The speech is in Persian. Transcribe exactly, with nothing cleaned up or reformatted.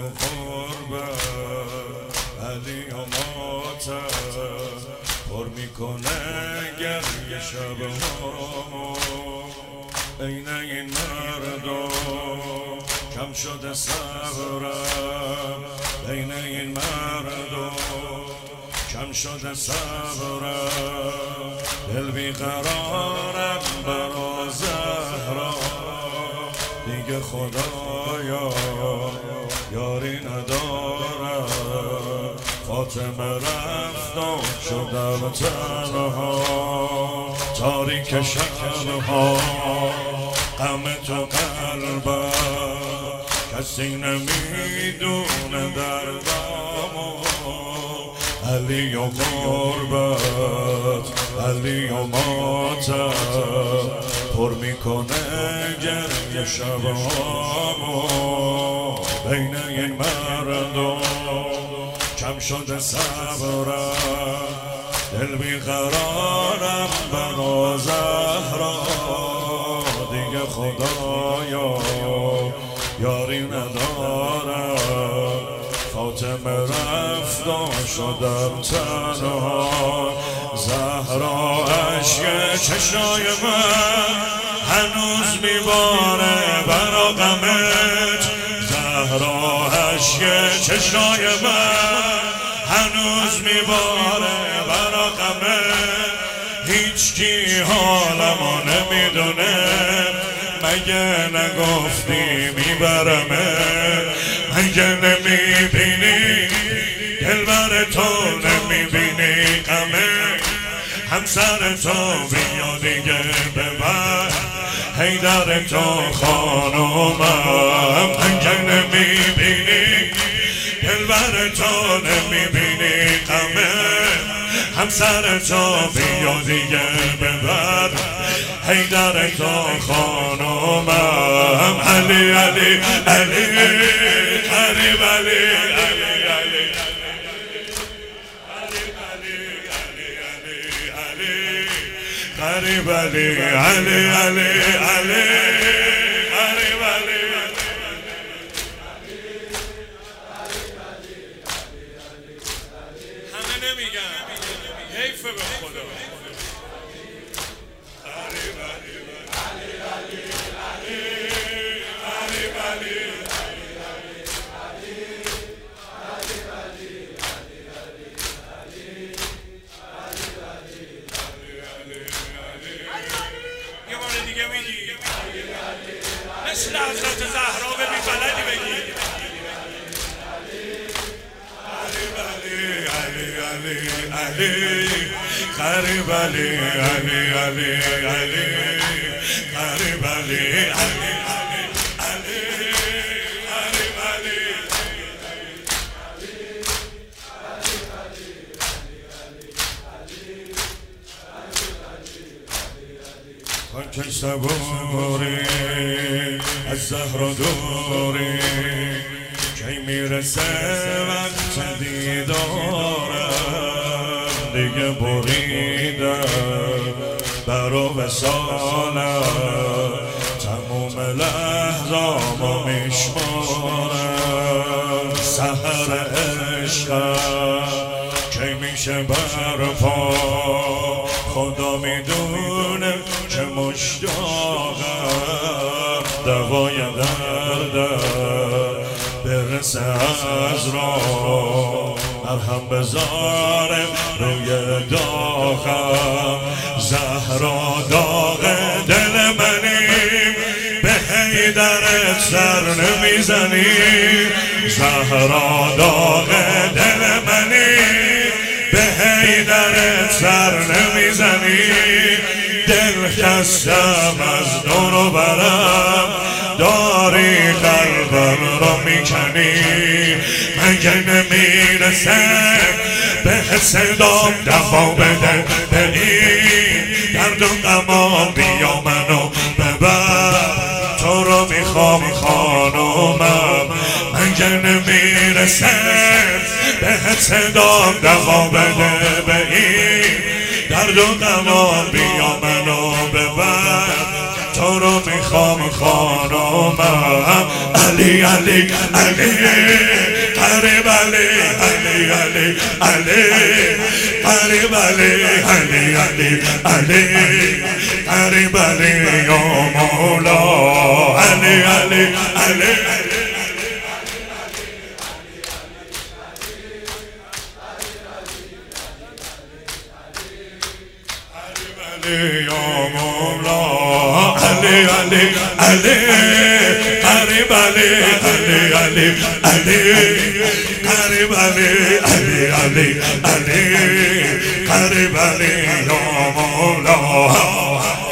قربت علی و ماتم پر میکنه گرم شبها عین این مردم کم شده صبرم عین این مردم کم شده صبرم دل بیقرارم برا زهرا دیگه خدایا یاری ندارم فاطمه رفتم شدم تنها تاریک شبها غم تو قلبم کسی نمیدونه دردامو علی و قربت علی و ماتم پر میکنه گرم شبهامو بین این مردم کم شده صبرم دل بیقرارم برا زهرا دیگه خدایا یاری ندارم فاطمه رفتم شدم تنها زهرا اشک چشای من هنوز میباره برا غمت زهرا اشک چشای من هنوز میباره برا غمت هیچ کی حالمو نمیدونه مگه نگفتی میبرمه مگه نمیبینی دلبر تو نمیبینی غمه همسر تو بیا دیگه ببر حیدر تو خانومم مگه نمیبینی دلبر تو نمیبینی غمه همسر تو بیا دیگه ببر حیدر تو خانومم علی علی علی قریب علی علی علی قریب علی علی علی علی قریب علی همه نمیگن حیف به خدا مثل حضرت زهرا به بی بلدی بگی علی علی علی علی قریب علی علی علی علی قریب علی علی علی قریب علی آن که صبوری از زهرا دوری کی میرسه وقت دیدارم دیگه بریدم برا وصالم تموم لحظامو میشمارم سحر عشقم کی میشه برپا خدا میدونه که مشتاقم دوای دردم برسه از راه مرهم بذاره روی داغم زهرا داغ دل منی به حیدرت سر نمیزنی زهرا داغ دل منی به حیدرت سر نمیزنی دل خستم از دور و برم داری قلبم را میکنی مگه نمیرسه به صدام دفا بده به این درد و غمام بیا منو ببر تو رو میخوام خانومم مگه نمیرسه به صدام دفا بده به این درد و غمام بیا منو ببر تو رو میخوام خانومم علی علی علی قریب علی علی علی علی قریب علی علی علی علی قریب علی یا مولا علی علی علی یا مولا علی علی علی قریب علی علی علی علی قریب علی علی علی علی قریب علی یا مولا